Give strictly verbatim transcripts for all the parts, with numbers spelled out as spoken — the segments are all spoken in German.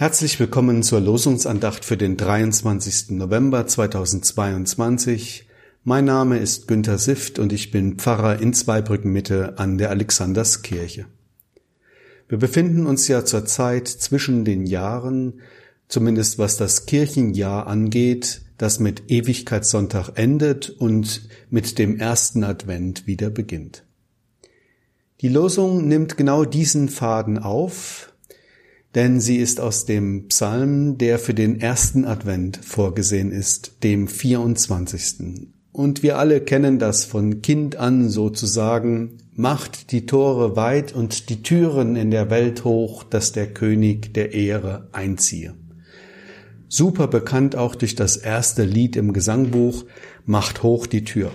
Herzlich willkommen zur Losungsandacht für den dreiundzwanzigsten November zweitausendzweiundzwanzig. Mein Name ist Günther Sift und ich bin Pfarrer in Zweibrücken-Mitte an der Alexanderskirche. Wir befinden uns ja zurzeit zwischen den Jahren, zumindest was das Kirchenjahr angeht, das mit Ewigkeitssonntag endet und mit dem ersten Advent wieder beginnt. Die Losung nimmt genau diesen Faden auf, denn sie ist aus dem Psalm, der für den ersten Advent vorgesehen ist, dem vierundzwanzigsten Und wir alle kennen das von Kind an sozusagen: Macht die Tore weit und die Türen in der Welt hoch, dass der König der Ehre einziehe. Super bekannt auch durch das erste Lied im Gesangbuch: Macht hoch die Tür.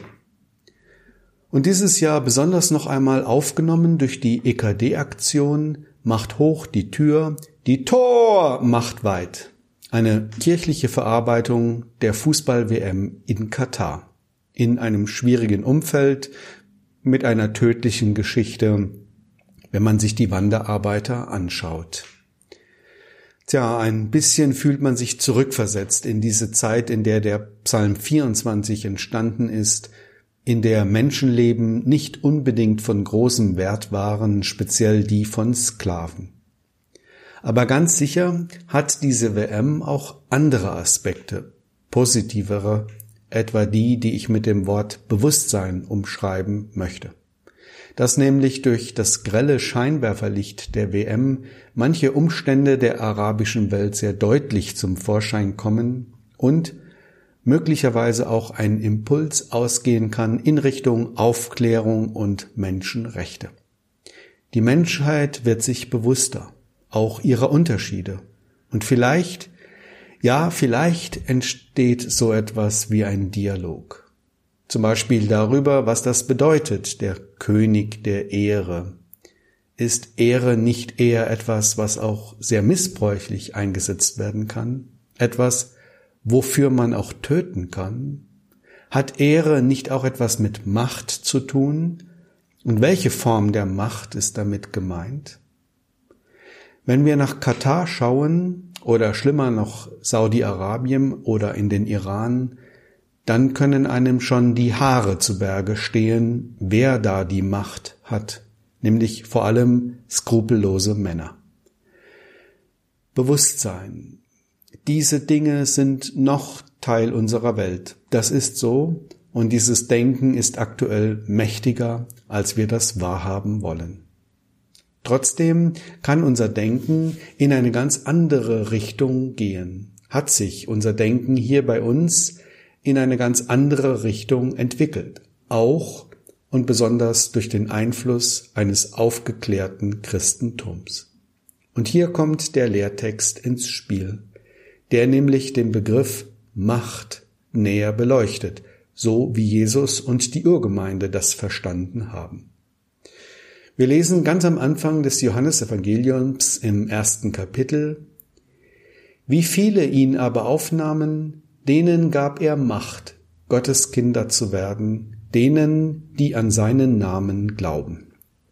Und dieses Jahr besonders noch einmal aufgenommen durch die E K D-Aktion Macht hoch die Tür, die Tor macht weit. Eine kirchliche Verarbeitung der Fußball-W M in Katar. In einem schwierigen Umfeld mit einer tödlichen Geschichte, wenn man sich die Wanderarbeiter anschaut. Tja, ein bisschen fühlt man sich zurückversetzt in diese Zeit, in der der Psalm vierundzwanzig entstanden ist, in der Menschenleben nicht unbedingt von großem Wert waren, speziell die von Sklaven. Aber ganz sicher hat diese W M auch andere Aspekte, positivere, etwa die, die ich mit dem Wort Bewusstsein umschreiben möchte. Dass nämlich durch das grelle Scheinwerferlicht der W M manche Umstände der arabischen Welt sehr deutlich zum Vorschein kommen und möglicherweise auch ein Impuls ausgehen kann in Richtung Aufklärung und Menschenrechte. Die Menschheit wird sich bewusster, auch ihrer Unterschiede. Und vielleicht, ja, vielleicht entsteht so etwas wie ein Dialog. Zum Beispiel darüber, was das bedeutet, der König der Ehre. Ist Ehre nicht eher etwas, was auch sehr missbräuchlich eingesetzt werden kann? Etwas, wofür man auch töten kann? Hat Ehre nicht auch etwas mit Macht zu tun? Und welche Form der Macht ist damit gemeint? Wenn wir nach Katar schauen oder schlimmer noch Saudi-Arabien oder in den Iran, dann können einem schon die Haare zu Berge stehen, wer da die Macht hat, nämlich vor allem skrupellose Männer. Bewusstsein. Diese Dinge sind noch Teil unserer Welt. Das ist so, und dieses Denken ist aktuell mächtiger, als wir das wahrhaben wollen. Trotzdem kann unser Denken in eine ganz andere Richtung gehen. Hat sich unser Denken hier bei uns in eine ganz andere Richtung entwickelt. Auch und besonders durch den Einfluss eines aufgeklärten Christentums. Und hier kommt der Lehrtext ins Spiel, der nämlich den Begriff Macht näher beleuchtet, so wie Jesus und die Urgemeinde das verstanden haben. Wir lesen ganz am Anfang des Johannesevangeliums im ersten Kapitel: Wie viele ihn aber aufnahmen, denen gab er Macht, Gottes Kinder zu werden, denen, die an seinen Namen glauben.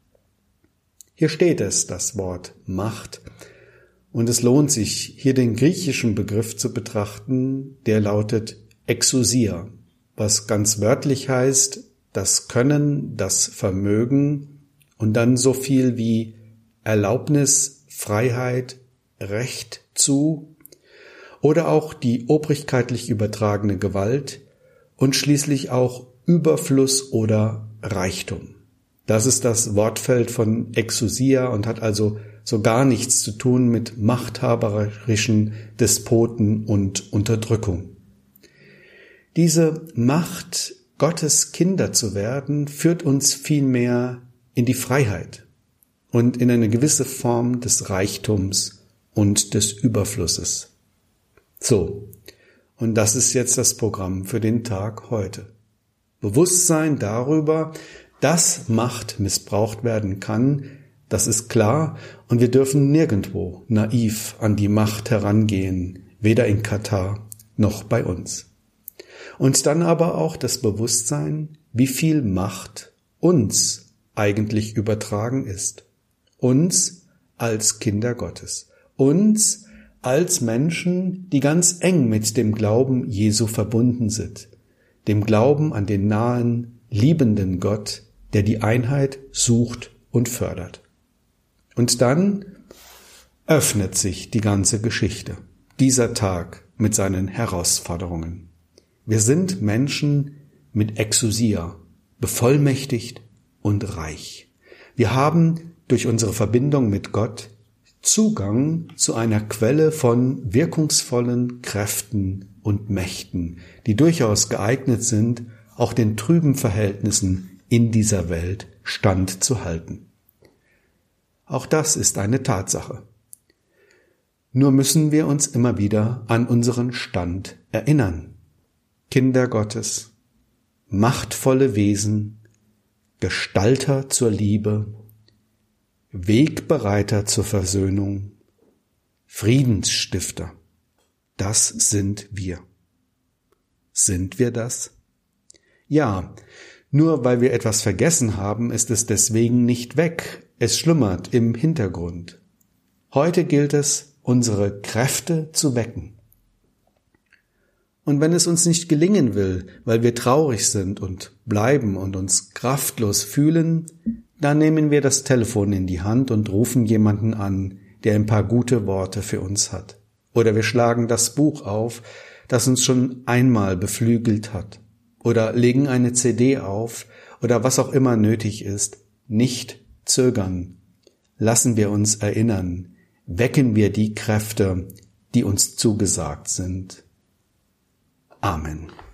Hier steht es, das Wort Macht, und es lohnt sich, hier den griechischen Begriff zu betrachten, der lautet Exousia, was ganz wörtlich heißt, das Können, das Vermögen und dann so viel wie Erlaubnis, Freiheit, Recht zu oder auch die obrigkeitlich übertragene Gewalt und schließlich auch Überfluss oder Reichtum. Das ist das Wortfeld von Exousia und hat also so gar nichts zu tun mit machthaberischen Despoten und Unterdrückung. Diese Macht, Gottes Kinder zu werden, führt uns vielmehr in die Freiheit und in eine gewisse Form des Reichtums und des Überflusses. So, und das ist jetzt das Programm für den Tag heute. Bewusstsein darüber, dass Macht missbraucht werden kann, das ist klar, und wir dürfen nirgendwo naiv an die Macht herangehen, weder in Katar noch bei uns. Und dann aber auch das Bewusstsein, wie viel Macht uns eigentlich übertragen ist. Uns als Kinder Gottes. Uns als Menschen, die ganz eng mit dem Glauben Jesu verbunden sind, dem Glauben an den nahen, liebenden Gott, der die Einheit sucht und fördert. Und dann öffnet sich die ganze Geschichte, dieser Tag mit seinen Herausforderungen. Wir sind Menschen mit Exousia, bevollmächtigt und reich. Wir haben durch unsere Verbindung mit Gott Zugang zu einer Quelle von wirkungsvollen Kräften und Mächten, die durchaus geeignet sind, auch den trüben Verhältnissen in dieser Welt standzuhalten. Auch das ist eine Tatsache. Nur müssen wir uns immer wieder an unseren Stand erinnern. Kinder Gottes, machtvolle Wesen, Gestalter zur Liebe, Wegbereiter zur Versöhnung, Friedensstifter. Das sind wir. Sind wir das? Ja, nur weil wir etwas vergessen haben, ist es deswegen nicht weg. Es schlummert im Hintergrund. Heute gilt es, unsere Kräfte zu wecken. Und wenn es uns nicht gelingen will, weil wir traurig sind und bleiben und uns kraftlos fühlen, dann nehmen wir das Telefon in die Hand und rufen jemanden an, der ein paar gute Worte für uns hat. Oder wir schlagen das Buch auf, das uns schon einmal beflügelt hat. Oder legen eine C D auf oder was auch immer nötig ist. Nicht zögern. Lassen wir uns erinnern. Wecken wir die Kräfte, die uns zugesagt sind. Amen.